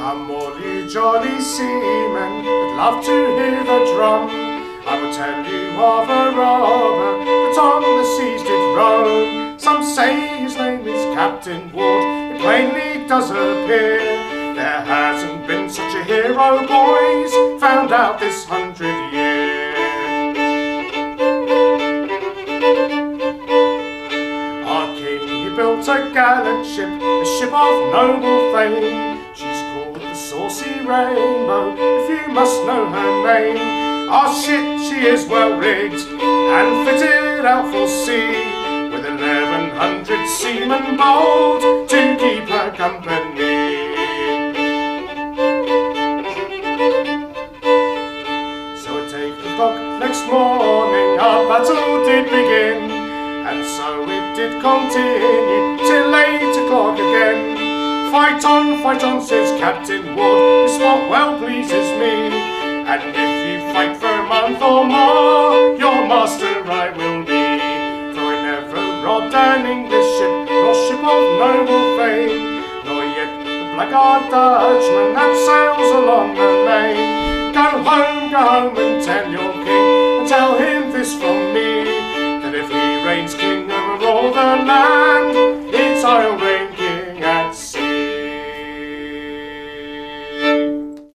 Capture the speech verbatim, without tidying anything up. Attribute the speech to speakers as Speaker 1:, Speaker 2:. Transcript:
Speaker 1: Come all you jolly seamen that love to hear the drum, I will tell you of a robber that on the seas did roam. Some say his name is Captain Ward, it plainly does appear there hasn't been such a hero, boys, found out this hundred year. Our king, he built a gallant ship, a ship of noble fame. She's called the Saucy Rainbow, if you must know her name. Our ship, she is well rigged and fitted out for sea, with eleven hundred seamen bold to keep her company. So at eight o'clock next morning our battle did begin, and so it did continue till eight o'clock again. Fight on, fight on, says Captain Ward, this what well pleases me, and if you fight for a month or more, your master I will be. For I never robbed an English ship, nor ship of noble fame, nor yet the blackguard Dutchman that sails along the main. Go home, go home and tell your king, and tell him this from me, that if he reigns king over all the land,